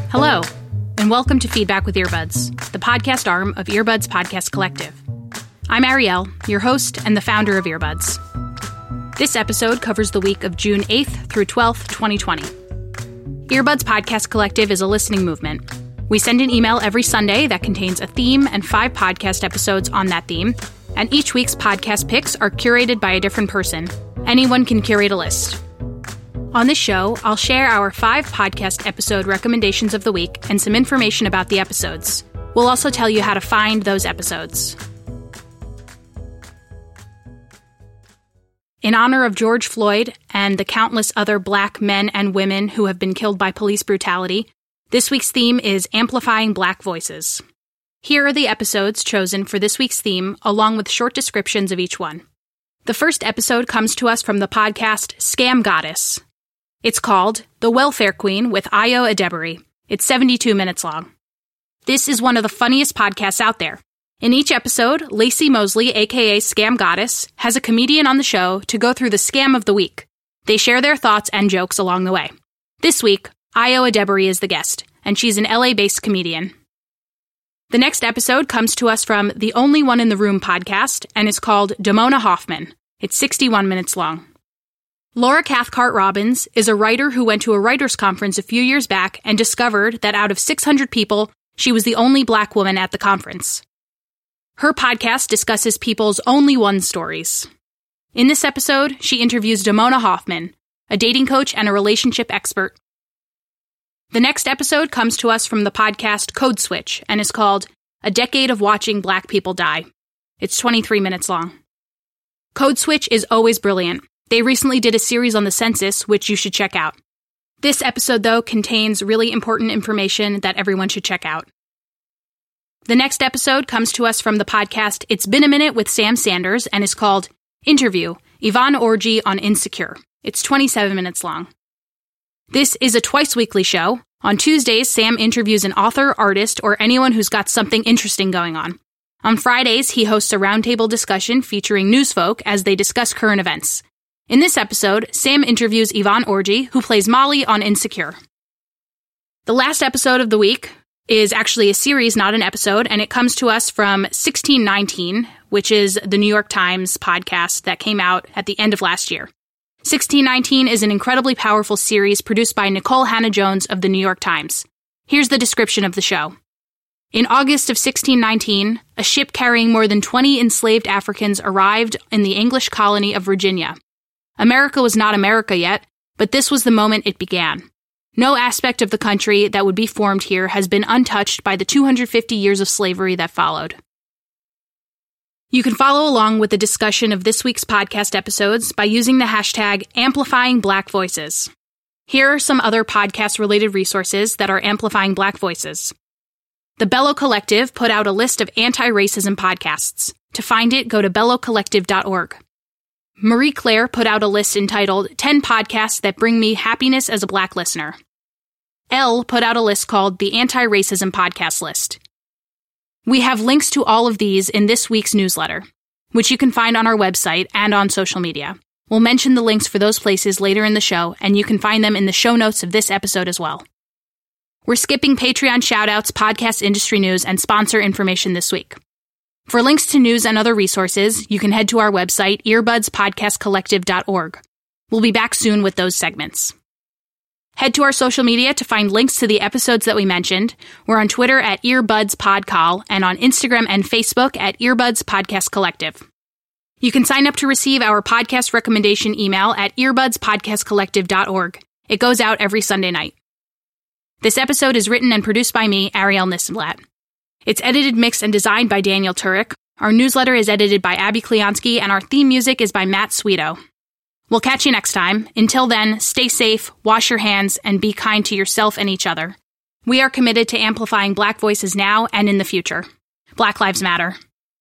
Hello, and welcome to Feedback with Earbuds, the podcast arm of Earbuds Podcast Collective. I'm Ariel, your host and the founder of Earbuds. This episode covers the week of June 8th through 12th, 2020. Earbuds Podcast Collective is a listening movement. We send an email every Sunday that contains a theme and 5 podcast episodes on that theme, and each week's podcast picks are curated by a different person. Anyone can curate a list. On this show, I'll share our 5 podcast episode recommendations of the week and some information about the episodes. We'll also tell you how to find those episodes. In honor of George Floyd and the countless other Black men and women who have been killed by police brutality, this week's theme is Amplifying Black Voices. Here are the episodes chosen for this week's theme, along with short descriptions of each one. The first episode comes to us from the podcast Scam Goddess. It's called The Welfare Queen with Ayo Edebiri. It's 72 minutes long. This is one of the funniest podcasts out there. In each episode, Lacey Mosley, aka Scam Goddess, has a comedian on the show to go through the scam of the week. They share their thoughts and jokes along the way. This week, Ayo Edebiri is the guest, and she's an LA-based comedian. The next episode comes to us from The Only One in the Room podcast, and is called Damona Hoffman. It's 61 minutes long. Laura Cathcart Robbins is a writer who went to a writers' conference a few years back and discovered that out of 600 people, she was the only Black woman at the conference. Her podcast discusses people's only one stories. In this episode, she interviews Damona Hoffman, a dating coach and a relationship expert. The next episode comes to us from the podcast Code Switch and is called A Decade of Watching Black People Die. It's 23 minutes long. Code Switch is always brilliant. They recently did a series on the census, which you should check out. This episode, though, contains really important information that everyone should check out. The next episode comes to us from the podcast It's Been a Minute with Sam Sanders and is called Interview, Yvonne Orji on Insecure. It's 27 minutes long. This is a twice-weekly show. On Tuesdays, Sam interviews an author, artist, or anyone who's got something interesting going on. On Fridays, he hosts a roundtable discussion featuring newsfolk as they discuss current events. In this episode, Sam interviews Yvonne Orji, who plays Molly on Insecure. The last episode of the week is actually a series, not an episode, and it comes to us from 1619, which is the New York Times podcast that came out at the end of last year. 1619 is an incredibly powerful series produced by Nicole Hannah-Jones of the New York Times. Here's the description of the show. In August of 1619, a ship carrying more than 20 enslaved Africans arrived in the English colony of Virginia. America was not America yet, but this was the moment it began. No aspect of the country that would be formed here has been untouched by the 250 years of slavery that followed. You can follow along with the discussion of this week's podcast episodes by using the hashtag Amplifying Black Voices. Here are some other podcast-related resources that are amplifying Black voices. The Bello Collective put out a list of anti-racism podcasts. To find it, go to bellocollective.org. Marie Claire put out a list entitled 10 Podcasts That Bring Me Happiness as a Black Listener. Elle put out a list called the Anti-Racism Podcast List. We have links to all of these in this week's newsletter, which you can find on our website and on social media. We'll mention the links for those places later in the show, and you can find them in the show notes of this episode as well. We're skipping Patreon shoutouts, podcast industry news, and sponsor information this week. For links to news and other resources, you can head to our website, earbudspodcastcollective.org. We'll be back soon with those segments. Head to our social media to find links to the episodes that we mentioned. We're on Twitter at earbudspodcall and on Instagram and Facebook at Earbuds Podcast Collective. You can sign up to receive our podcast recommendation email at earbudspodcastcollective.org. It goes out every Sunday night. This episode is written and produced by me, Ariel Nissenblatt. It's edited, mixed, and designed by Daniel Turek. Our newsletter is edited by Abby Kleonsky, and our theme music is by Matt Sweeto. We'll catch you next time. Until then, stay safe, wash your hands, and be kind to yourself and each other. We are committed to amplifying Black voices now and in the future. Black Lives Matter.